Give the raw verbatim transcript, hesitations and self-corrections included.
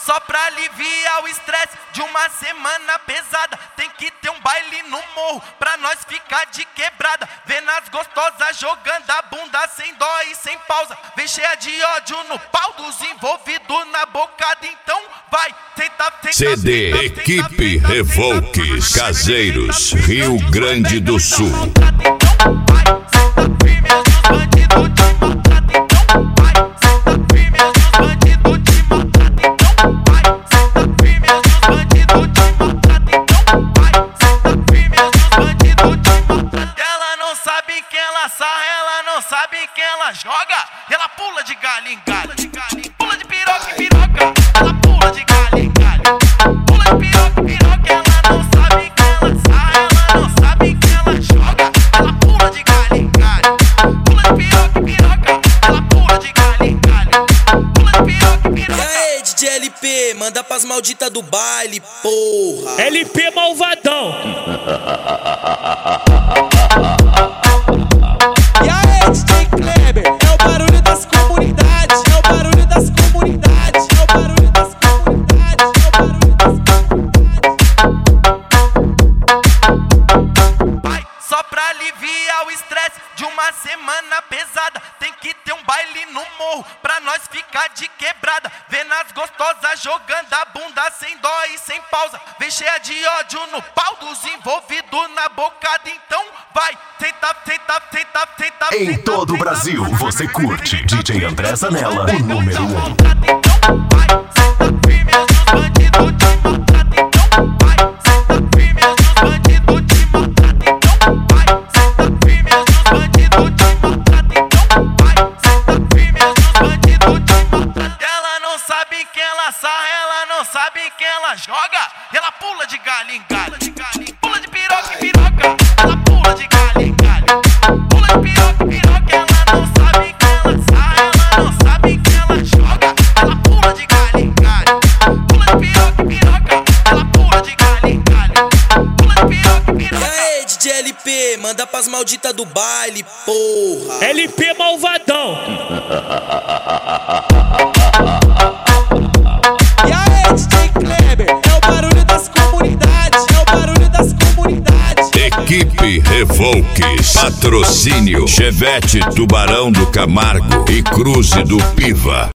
só pra aliviar o estresse de uma semana pesada. Tem que ter um baile no morro pra nós ficar de quebrada. Vendo as gostosas jogando a bunda sem dó e sem pausa. Vem cheia de ódio no pau dos envolvidos na bocada. Então vai, tenta, tenta, C D tenta, Equipe tenta, Revolques tenta, Caseiros, tenta, Rio tenta, Grande do Sul. Então vai, senta firme os bandidos de maltrata. Então vai, senta firme os bandidos de maltrata. Então vai, senta firme os bandidos de maltrata. Então vai, senta firme os bandidos de maltrata. Ela não sabe quem ela sarra, ela não sabe quem ela joga. Ela pula de galho em galho, pula de piroca em piroca. Ela pula de galho em galho, pula de piroca em piroca. Ela não sabe quem ela sarra, ela não sabe quem ela joga. Ela pula de galho em galho, pula de piroca em piroca. Ela pula de galho em galho, pula de piroca em piroca. E aí, D J L P, manda pras malditas do baile, porra. L P malvadão. E aí, D J Kleber, é o barulho das comunidades, é o barulho das comunidades, é o barulho das comunidades, é o barulho das comunidades. Vai, só pra aliviar o estresse de uma semana pesada. Tem que ter um baile no morro pra nós ficar de quebrada. Vendo as gostosas jogando a bunda sem dó e sem pausa. Vem cheia de ódio no pau dos envolvidos na bocada. Então vai, tenta, tenta, tenta, tenta. Em tenta, todo o tenta, Brasil, tenta, você tenta, curte tenta, D J André tenta, Zanella, tenta, o número tenta, um. Então vai, senta firme os bandidos de maltrata. Então vai, senta firme os bandidos de maltrata. Então vai, senta firme os bandidos de maltrata. Então vai, senta firme os bandidos de maltrata. Ela não sabe quem ela sarra, ela não sabe quem ela joga. Ela pula de galho em galho, pula de piroca em piroca. Ela pula de galho em galho, pula de piroca em piroca. Ela não sabe quem ela sarra, ela não sabe quem ela joga. Ela pula de galho em galho, pula de piroca em piroca. Ela pula de galho em galho, pula de piroca em E piroca. aí, D J L P, manda pras malditas do baile, porra. L P malvadão. E aí, D J Kleber, é o barulho das comunidades, é o barulho das comunidades. Equipe Revolques, patrocínio Chevette Tubarão do Camargo e Cruze do Piva.